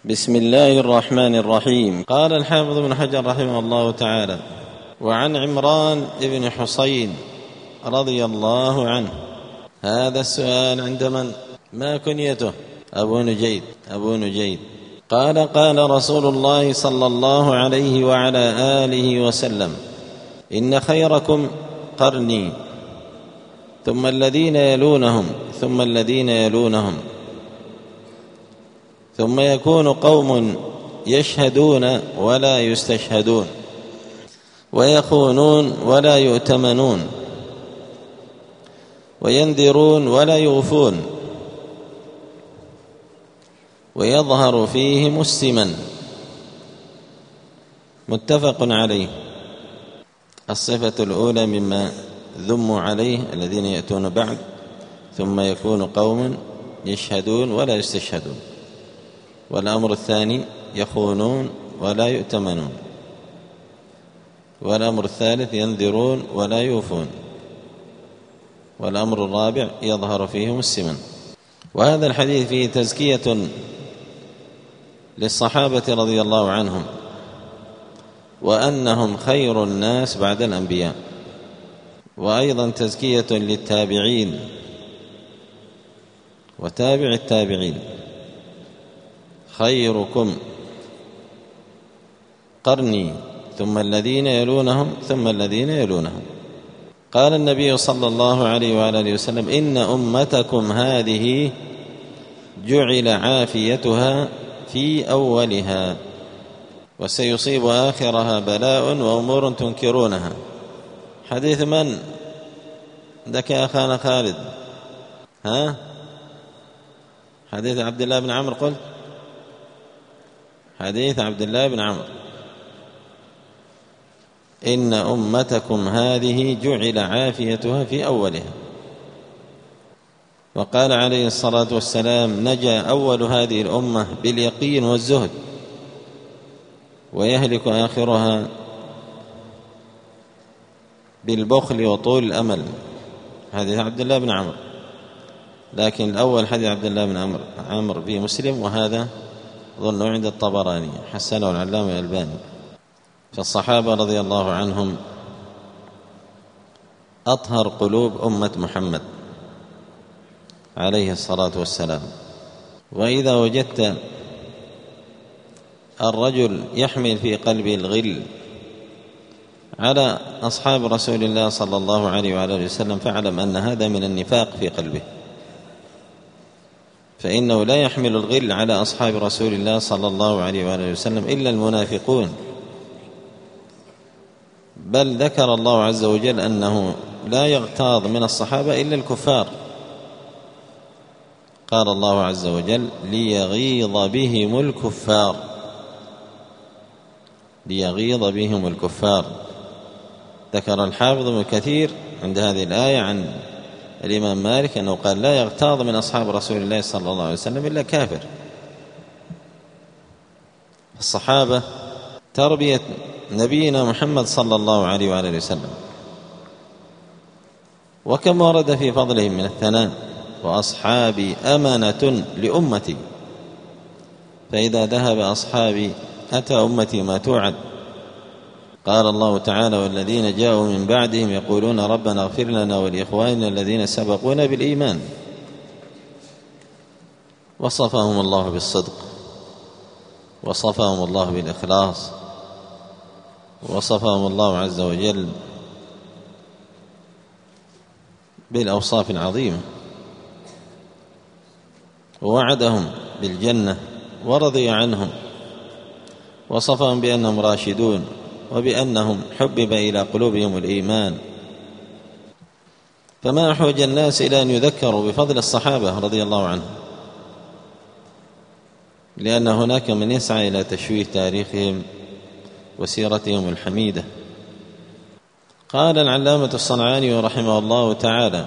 بسم الله الرحمن الرحيم. قال الحافظ ابن حجر رحمه الله تعالى: وعن عمران بن حصين رضي الله عنه. هذا السؤال عند من؟ ما كنيته؟ أبو نجيد. قال: قال رسول الله صلى الله عليه وعلى آله وسلم: إن خيركم قرني، ثم الذين يلونهم، ثم الذين يلونهم، ثم يكون قوم يشهدون ولا يستشهدون، ويخونون ولا يؤتمنون، وينذرون ولا يوفون، ويظهر فيهم السمن. متفق عليه. الصفة الأولى مما ذموا عليه الذين يأتون بعد: ثم يكون قوم يشهدون ولا يستشهدون. والأمر الثاني: يخونون ولا يؤتمنون. والأمر الثالث: ينذرون ولا يوفون. والأمر الرابع: يظهر فيهم السمن. وهذا الحديث فيه تزكية للصحابة رضي الله عنهم، وأنهم خير الناس بعد الأنبياء، وأيضا تزكية للتابعين وتابع التابعين: خيركم قرني، ثم الذين يلونهم، ثم الذين يلونهم. قال النبي صلى الله عليه وآله وسلم: إن أمتكم هذه جعل عافيتها في أولها، وسيصيب آخرها بلاء وأمور تنكرونها. حديث من؟ عندك يا أخانا خالد؟ حديث عبد الله بن عمرو. قلت حديث عبد الله بن عمرو: إن أمتكم هذه جعل عافيتها في أولها. وقال عليه الصلاة والسلام: نجا أول هذه الأمة باليقين والزهد، ويهلك آخرها بالبخل وطول الأمل. حديث عبد الله بن عمرو، لكن الأول حديث عبد الله بن عمرو في مسلم، وهذا ظن عند الطبراني، حسنه العلامة الألباني. فالصحابة رضي الله عنهم أطهر قلوب أمة محمد عليه الصلاة والسلام. وإذا وجدت الرجل يحمل في قلبه الغل على أصحاب رسول الله صلى الله عليه وآله وسلم، فاعلم أن هذا من النفاق في قلبه، فإنه لا يحمل الغل على أصحاب رسول الله صلى الله عليه وآله وسلم إلا المنافقون. بل ذكر الله عز وجل أنه لا يغتاظ من الصحابة إلا الكفار. قال الله عز وجل: ليغيظ بهم الكفار، ليغيظ بهم الكفار. ذكر الحافظ ابن كثير عند هذه الآية عن الإمام مالك أنه قال: لا يغتاظ من أصحاب رسول الله صلى الله عليه وسلم إلا كافر. الصحابة تربية نبينا محمد صلى الله عليه وآله وسلم، وكم ورد في فضلهم من الثناء: وأصحابي أمانة لأمتي، فإذا ذهب أصحابي أتى أمتي ما توعد. قال الله تعالى: والذين جاءوا من بعدهم يقولون ربنا اغفر لنا ولإخواننا الذين سبقونا بالإيمان. وصفهم الله بالصدق، وصفهم الله بالإخلاص، وصفهم الله عز وجل بالأوصاف العظيمة، ووعدهم بالجنة ورضي عنهم، وصفهم بأنهم راشدون، وبأنهم حبب إلى قلوبهم الإيمان. فما أحوج الناس إلى أن يذكروا بفضل الصحابة رضي الله عنهم، لأن هناك من يسعى إلى تشويه تاريخهم وسيرتهم الحميدة. قال العلامة الصنعاني رحمه الله تعالى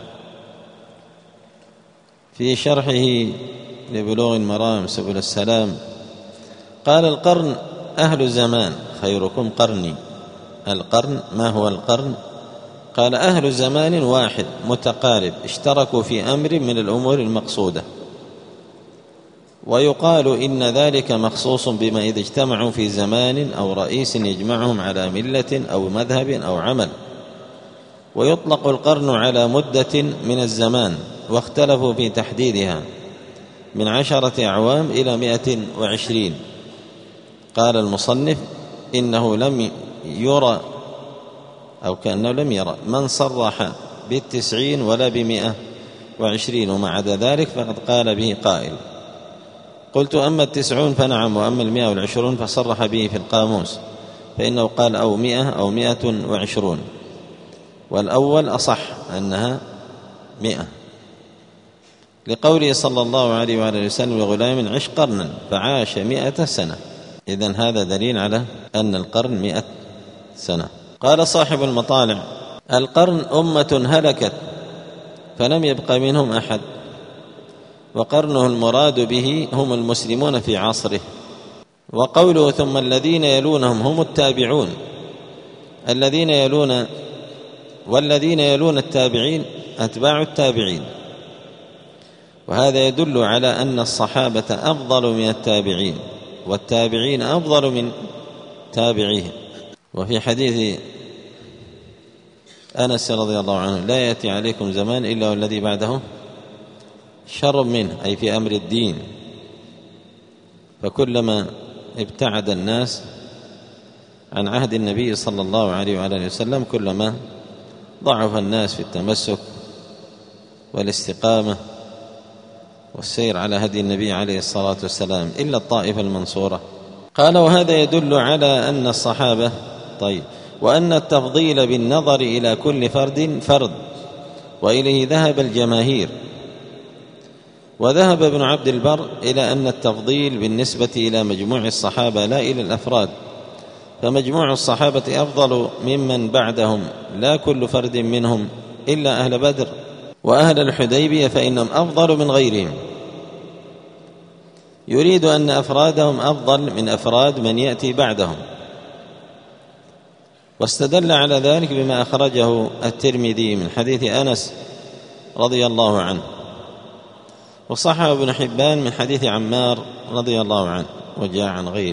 في شرحه لبلوغ المرام سبل السلام: قال: القرن أهل الزمان، خيركم قرني. القرن، ما هو القرن؟ قال: أهل زمان واحد متقارب اشتركوا في أمر من الأمور المقصودة، ويقال إن ذلك مخصوص بما إذا اجتمعوا في زمان أو رئيس يجمعهم على ملة أو مذهب أو عمل. ويطلق القرن على مدة من الزمان، واختلفوا في تحديدها من 10 أعوام إلى 120. قال المصنف إنه لم يرى أو كأنه لم يرى من صرح ب90 ولا ب120، وما عدا ذلك فقد قال به قائل. قلت أما 90 فنعم، وأما 120 فصرح به في القاموس، فإنه قال أو 100 أو 120، والأول أصح أنها 100، لقوله صلى الله عليه وآله وسلم لغلام عش قرنا فعاش 100 سنة. إذن هذا دليل على أن القرن 100 سنة. قال صاحب المطالع: القرن أمة هلكت فلم يبق منهم أحد، وقرنه المراد به هم المسلمون في عصره. وقوله ثم الذين يلونهم هم التابعون، والذين يلون التابعين أتباع التابعين، وهذا يدل على أن الصحابة أفضل من التابعين، والتابعين أفضل من تابعيهم. وفي حديث أنس رضي الله عنه: لا يأتي عليكم زمان إلا والذي بعده شر منه، أي في أمر الدين. فكلما ابتعد الناس عن عهد النبي صلى الله عليه وآله وسلم كلما ضعف الناس في التمسك والاستقامة والسير على هدي النبي عليه الصلاة والسلام، إلا الطائفة المنصورة. قال: وهذا يدل على أن الصحابة وأن التفضيل بالنظر إلى كل فرد وإليه ذهب الجماهير. وذهب ابن عبد البر إلى أن التفضيل بالنسبة إلى مجموع الصحابة لا إلى الأفراد، فمجموع الصحابة أفضل ممن بعدهم، لا كل فرد منهم إلا أهل بدر وأهل الحديبية فإنهم أفضل من غيرهم. يريد أن أفرادهم أفضل من أفراد من يأتي بعدهم. واستدل على ذلك بما أخرجه الترمذي من حديث أنس رضي الله عنه، وصححه ابن حبان من حديث عمار رضي الله عنه، وجاء عن غيره،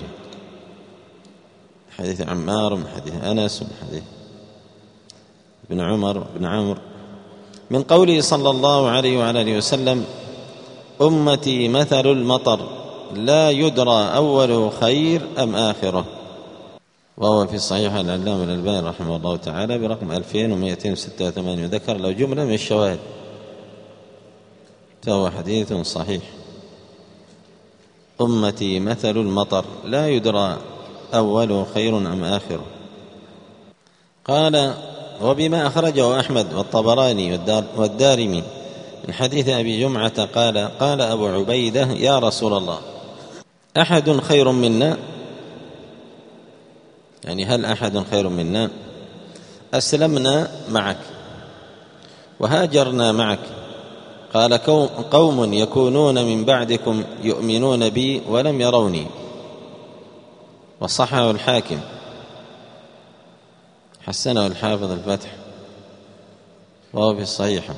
حديث عمار من حديث أنس ومن حديث ابن عمر بن عمرو، من قوله صلى الله عليه وآله وسلم: أمتي مثل المطر لا يدرى أوله خير أم آخره. وهو في صحيح العلامة الألباني رحمه الله تعالى برقم 2286، ذكر له جملة من الشواهد، فهو حديث صحيح. أمتي مثل المطر لا يدرى أوله خير أم آخره. قال: وبما أخرجه أحمد والطبراني والدارمي من حديث أبي جمعة قال أبو عبيدة: يا رسول الله، أحد خير منا؟ يعني هل أحد خير منا؟ أسلمنا معك وهاجرنا معك. قال: قوم يكونون من بعدكم يؤمنون بي ولم يروني. وصححه الحاكم، حسنه الحافظ الفتح، وهو في الصحيحة،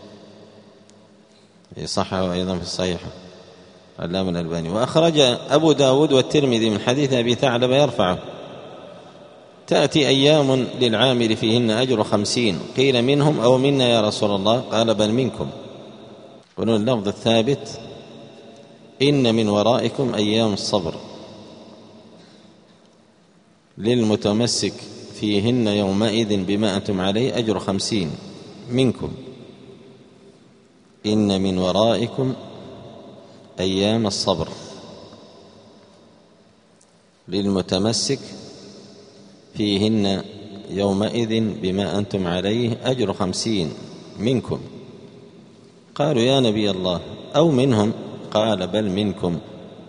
صححه أيضا في الصحيحة علامة الألباني. وأخرج أبو داود والترمذي من حديث أبي ثعلبة يرفعه: تأتي أيام للعامل فيهن أجر 50. قيل: منهم أو منا يا رسول الله؟ قال: بل منكم. ونون اللفظ الثابت: إن من ورائكم أيام الصبر للمتمسك فيهن يومئذ بما أنتم عليه أجر 50 منكم. إن من ورائكم أيام الصبر للمتمسك فيهن يومئذ بما أنتم عليه أجر 50 منكم. قالوا: يا نبي الله، أو منهم؟ قال: بل منكم.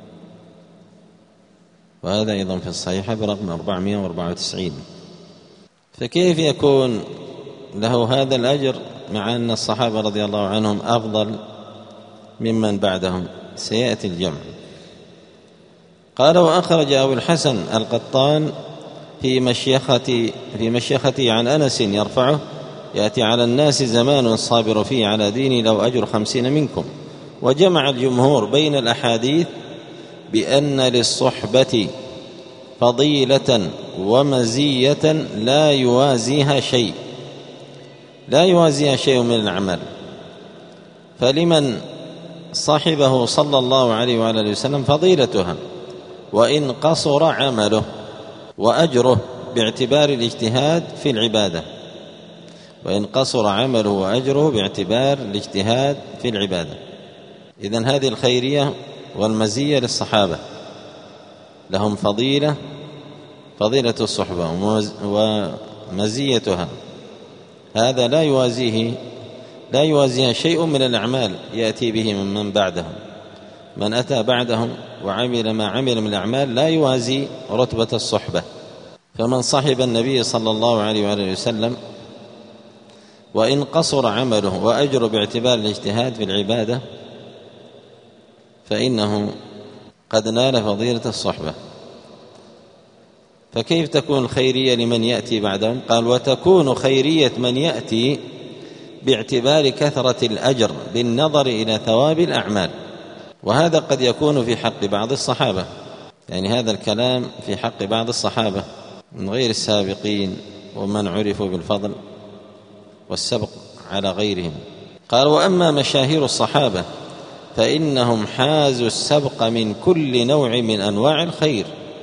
وهذا أيضا في الصحيحة برقم 494. فكيف يكون له هذا الأجر مع أن الصحابة رضي الله عنهم أفضل ممن بعدهم؟ سيأتي الجمع. قال: وأخرج أبو الحسن القطان في مشيخته عن أنس يرفعه: يأتي على الناس زمان الصابر فيه على ديني لو أجر 50 منكم، وجمع الجمهور بين الأحاديث بأن للصحبة فضيلة ومزية لا يوازيها شيء من الأعمال، فلمن صحبه صلى الله عليه وآله وسلم فضيلتها وإن قصر عمله وأجره باعتبار الاجتهاد في العبادة، وإن قصر عمله وأجره باعتبار الاجتهاد في العبادة. إذن هذه الخيرية والمزية للصحابة، لهم فضيلة الصحبة ومزيتها، هذا لا يوازيها شيء من الأعمال يأتي به من بعدهم. من أتى بعدهم وعمل ما عمل من الأعمال لا يوازي رتبة الصحبة. فمن صحب النبي صلى الله عليه وآله وسلم وإن قصر عمله وأجره باعتبار الاجتهاد في العبادة فإنه قد نال فضيلة الصحبة. فكيف تكون الخيرية لمن يأتي بعدهم؟ قال: وتكون خيرية من يأتي باعتبار كثرة الأجر بالنظر إلى ثواب الأعمال، وهذا قد يكون في حق بعض الصحابة، يعني هذا الكلام في حق بعض الصحابة من غير السابقين ومن عرفوا بالفضل والسبق على غيرهم. قال: وأما مشاهير الصحابة فإنهم حازوا السبق من كل نوع من أنواع الخير.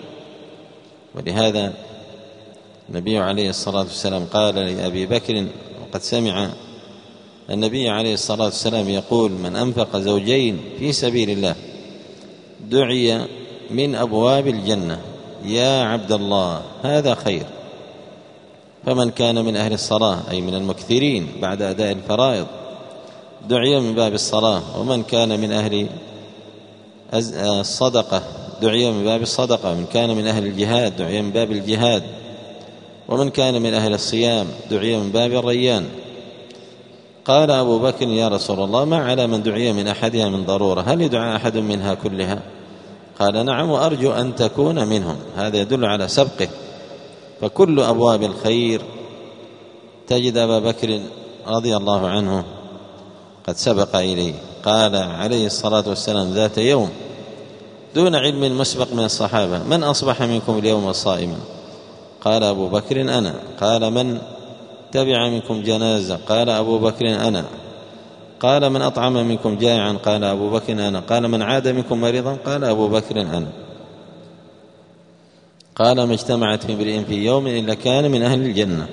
ولهذا النبي عليه الصلاة والسلام قال لأبي بكر، وقد سمع النبي عليه الصلاة والسلام يقول: من أنفق زوجين في سبيل الله دعي من أبواب الجنة يا عبد الله هذا خير. فمن كان من أهل الصلاة أي من المكثرين بعد أداء الفرائض دعي من باب الصلاة، ومن كان من أهل الصدقة دعي من باب الصدقة، ومن كان من أهل الجهاد دعي من باب الجهاد، ومن كان من أهل الصيام دعي من باب الريان. قال أبو بكر: يا رسول الله، ما على من دعي من أحدها من ضرورة؟ هل يدعى أحد منها كلها؟ قال: نعم، وأرجو أن تكون منهم. هذا يدل على سبقه، فكل أبواب الخير تجد أبا بكر رضي الله عنه قد سبق إليه. قال عليه الصلاة والسلام ذات يوم دون علم مسبق من الصحابة: من أصبح منكم اليوم صائما؟ قال أبو بكر: أنا. قال: من تبع منكم جنازة؟ قال أبو بكر: أنا. قال: من أطعم منكم جائعا؟ قال أبو بكر: أنا. قال: من عاد منكم مريضا؟ قال أبو بكر: أنا. قال: ما اجتمعت في امرئ في يوم إلا كان من أهل الجنة.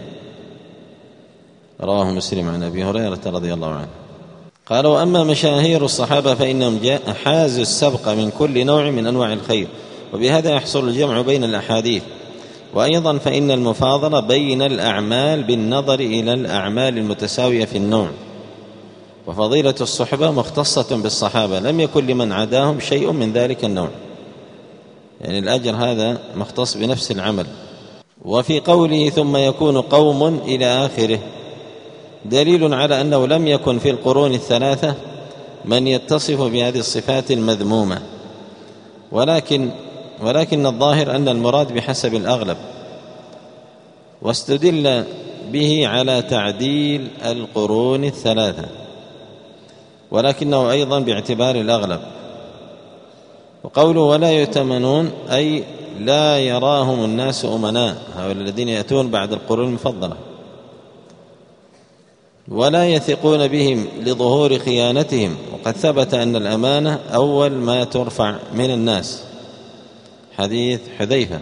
رواه مسلم عن أبي هريرة رضي الله عنه. قال: وأما مشاهير الصحابة فإنهم حازوا السبق من كل نوع من أنواع الخير، وبهذا يحصل الجمع بين الأحاديث. وأيضا فإن المفاضلة بين الأعمال بالنظر إلى الأعمال المتساوية في النوع، وفضيلة الصحبة مختصة بالصحابة، لم يكن لمن عداهم شيء من ذلك النوع، يعني الأجر هذا مختص بنفس العمل. وفي قوله ثم يكون قوم إلى آخره دليل على أنه لم يكن في القرون الثلاثة من يتصف بهذه الصفات المذمومة، ولكن الظاهر أن المراد بحسب الأغلب، واستدل به على تعديل القرون الثلاثة، ولكنه أيضا باعتبار الأغلب. وقوله ولا يؤتمنون أي لا يراهم الناس أمناء، هؤلاء الذين يأتون بعد القرون المفضلة، ولا يثقون بهم لظهور خيانتهم. وقد ثبت أن الأمانة أول ما ترفع من الناس. حديث حذيفة: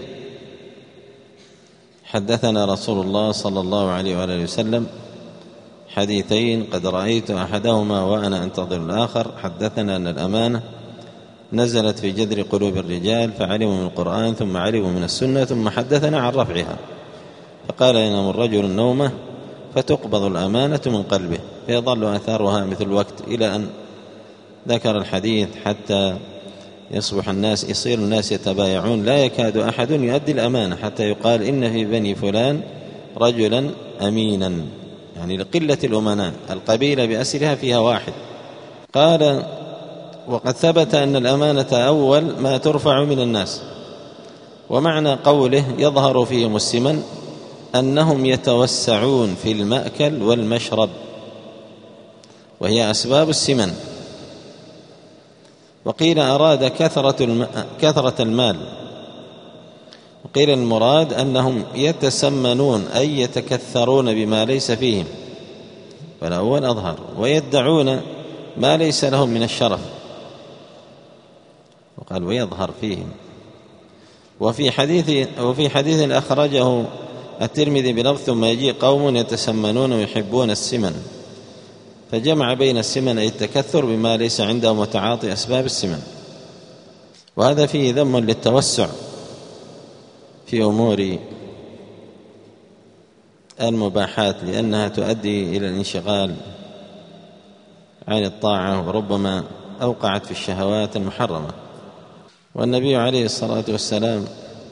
حدثنا رسول الله صلى الله عليه وآله وسلم حديثين قد رأيت أحدهما وأنا أنتظر الآخر. حدثنا أن الأمانة نزلت في جذر قلوب الرجال فعلموا من القرآن ثم علموا من السنة، ثم حدثنا عن رفعها، فقال ينام الرجل النومة فتقبض الأمانة من قلبه فيظل أثارها مثل الوقت، إلى أن ذكر الحديث حتى يصير الناس يتبايعون لا يكاد أحد يؤدي الأمانة حتى يقال إن في بني فلان رجلا أمينا، يعني لقلة الأمناء، القبيلة بأسرها فيها واحد. قال وقد ثبت أن الأمانة أول ما ترفع من الناس. ومعنى قوله يظهر فيهم السمن أنهم يتوسعون في المأكل والمشرب، وهي أسباب السمن، وقيل أراد كثرة المال، وقيل المراد أنهم يتسمنون أي يتكثرون بما ليس فيهم، فالأول أظهر، ويدعون ما ليس لهم من الشرف، وقال ويظهر فيهم. وفي حديث أخرجه الترمذي بلفظ ثم يجيء قوم يتسمنون ويحبون السمن، فجمع بين السمن أي التكثر بما ليس عندهم وتعاطي أسباب السمن. وهذا فيه ذم للتوسع في أمور المباحات، لأنها تؤدي إلى الانشغال عن الطاعة، وربما أوقعت في الشهوات المحرمة. والنبي عليه الصلاة والسلام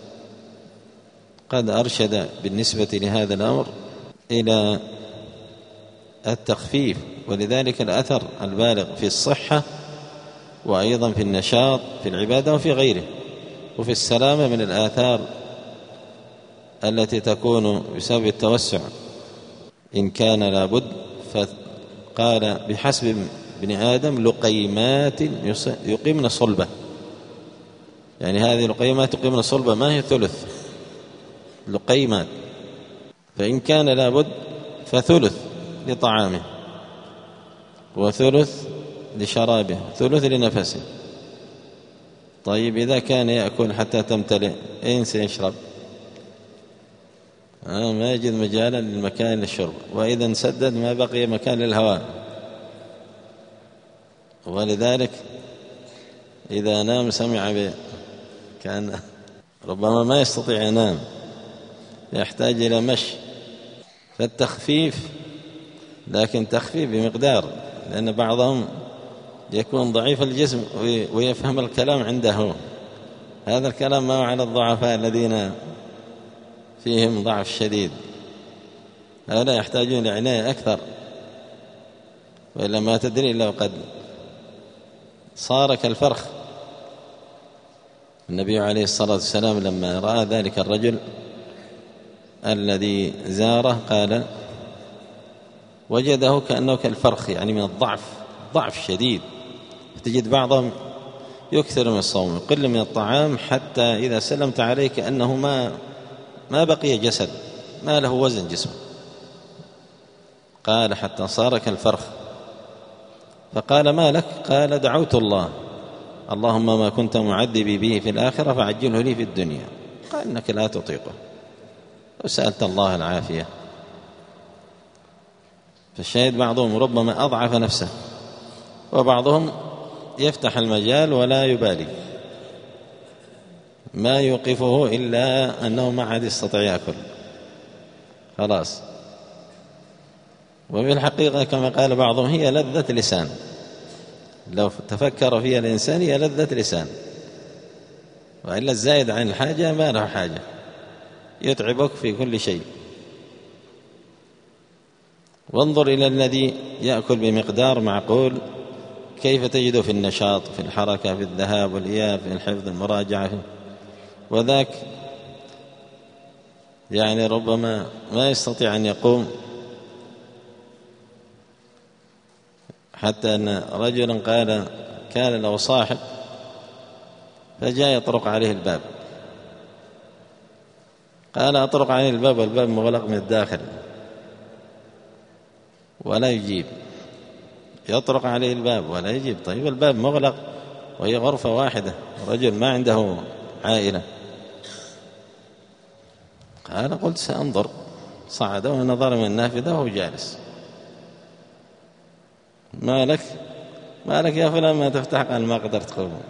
قد أرشد بالنسبة لهذا الأمر إلى التخفيف، ولذلك الأثر البالغ في الصحة، وأيضا في النشاط في العبادة وفي غيره، وفي السلامة من الآثار التي تكون بسبب التوسع إن كان لابد. فقال بحسب ابن آدم لقيمات يقيمن صلبة، يعني هذه لقيمات تقيمن صلبة ما هي ثلث، لقيمات، فإن كان لابد فثلث لطعامه، وثلث لشرابه، ثلث لنفسه. طيب إذا كان يأكل حتى تمتلئ أين سيشرب؟ ما يجد مجالا للمكان للشرب، وإذا انسدد ما بقي مكان للهواء. ولذلك إذا نام سمع كان ربما ما يستطيع ينام، يحتاج إلى مشي. فالتخفيف، لكن تخفيف بمقدار، لأن بعضهم يكون ضعيف الجسم ويفهم الكلام عنده، هذا الكلام ما هو على الضعفاء الذين فيهم ضعف شديد، هؤلاء يحتاجون لعناية أكثر، وإلا ما تدري لو قد صار كالفرخ. النبي عليه الصلاة والسلام لما رأى ذلك الرجل الذي زاره قال وجده كأنه كالفرخ، يعني من الضعف، ضعف شديد. تجد بعضهم يكثر من الصوم، يقل من الطعام، حتى إذا سلمت عليه كأنه ما بقي جسد، ما له وزن جسمه. قال حتى صار كالفرخ. فقال ما لك؟ قال دعوت الله، اللهم ما كنت معذبي به في الآخرة فعجله لي في الدنيا. قال إنك لا تطيقه، وسألت الله العافية. فالشاهد بعضهم ربما أضعف نفسه، وبعضهم يفتح المجال ولا يبالي، ما يوقفه إلا أنه ما عاد يستطيع يأكل خلاص. وفي الحقيقة كما قال بعضهم هي لذة لسان، لو تفكر فيها الإنسان هي لذة لسان، وإلا الزائد عن الحاجة ما له حاجة، يتعبك في كل شيء. وانظر إلى الذي يأكل بمقدار معقول كيف تجده في النشاط، في الحركة، في الذهاب والإياب، في الحفظ، المراجعة، وذاك يعني ربما ما يستطيع أن يقوم. حتى أن رجلا قال كان له صاحب فجاء يطرق عليه الباب، قال أطرق عليه الباب والباب مغلق من الداخل ولا يجيب، يطرق عليه الباب ولا يجيب. طيب الباب مغلق وهي غرفة واحدة، رجل ما عنده عائلة. قال قلت سأنظر. صعد ونظر من النافذة وهو جالس. ما لك يا فلان ما تفتح؟ قال ما قدرت قوم.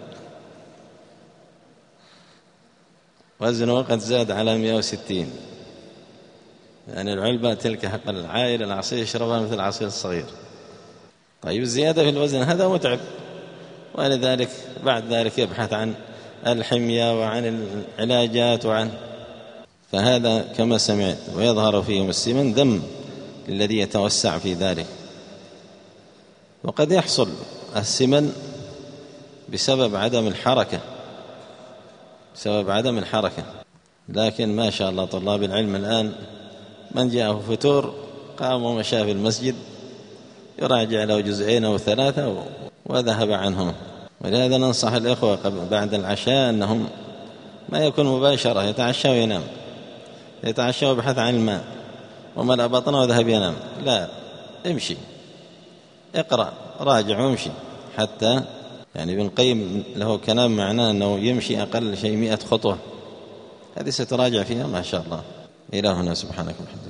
وزنه قد زاد على 160، يعني العلبة تلك حق العائلة العصير يشربها مثل العصير الصغير. طيب الزيادة في الوزن هذا متعب، ولذلك بعد ذلك يبحث عن الحمية وعن العلاجات فهذا كما سمعت. ويظهر فيهم السمن ذم للذي يتوسع في ذلك. وقد يحصل السمن بسبب عدم الحركة، لكن ما شاء الله طلاب العلم الآن من جاءه فتور قام ومشى في المسجد يراجع له جزئين أو 3 وذهب عنهم. ولهذا ننصح الإخوة بعد العشاء أنهم ما يكون مباشرة يتعشى وينام، يتعشى ويبحث عن الماء وملأ بطنه وذهب ينام، لا، امشي، اقرأ، راجع وامشي، حتى يعني ابن القيم له كلام معناه أنه يمشي أقل شيء 100 خطوة، هذه ستراجع فيها ما شاء الله. إلهنا سبحانك وبحمدك.